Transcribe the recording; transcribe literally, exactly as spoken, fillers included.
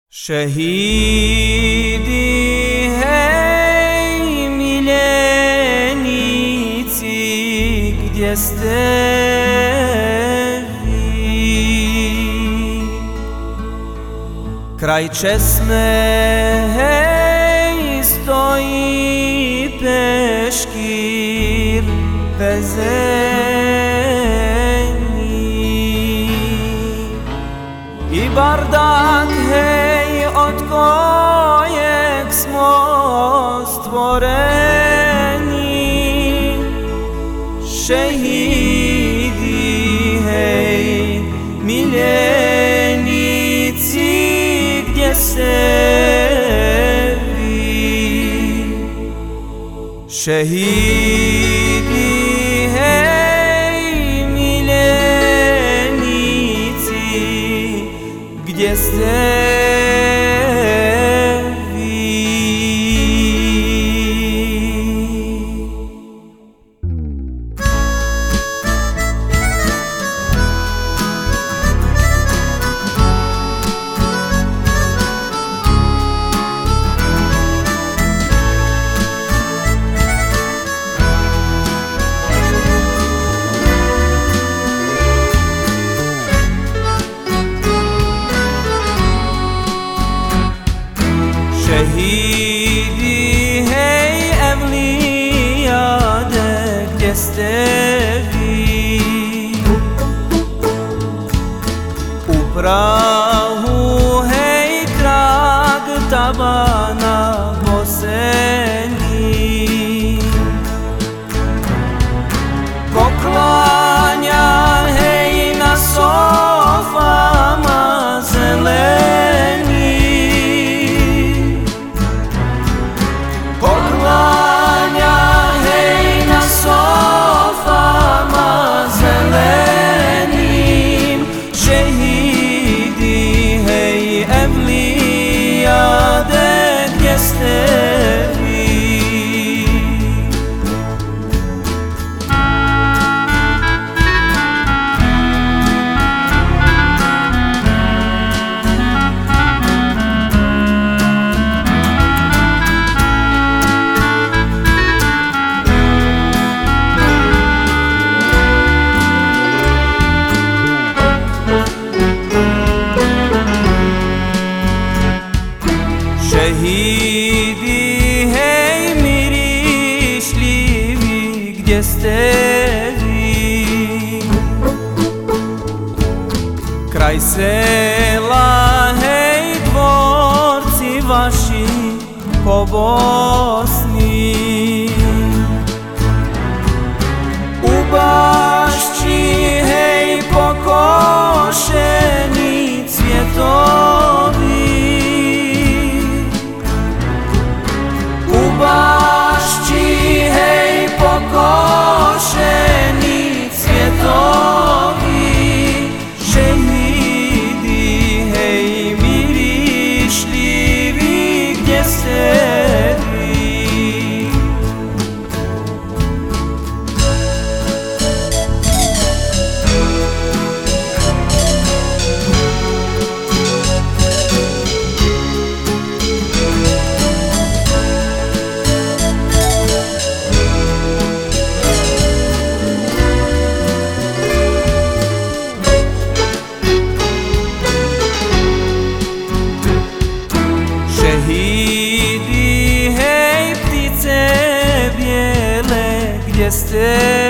Šehidi, hej miljenici, gdje ste vi? Kraj česme, hej, stoji peškir vezeni i bardak, hej, od kojeg smo stvoreni. Šehidi, hej, miljenici, gdje ste vi? Šehidi, hej, miljenici, gdje ste Šehidi, hej, evlijade, gdje ste vi? U prahu, hej, trag tabana poseni. Ko klanja, hej, na sofama zeleni. Šehidi, hej, evlijade, gdje ste vi? Šehidi, hej, mirišljivi, gdje ste vi? Kraj sela, hej, dvorci vaši po Bosni. U bašči, hej, pokošeni cvjetovi. Bašči, hej, pokošeni cvjetovi. Šehidi, hej, mirišljivi, gdje ste vi? Šehidi, hej, ptice bijele, gdje ste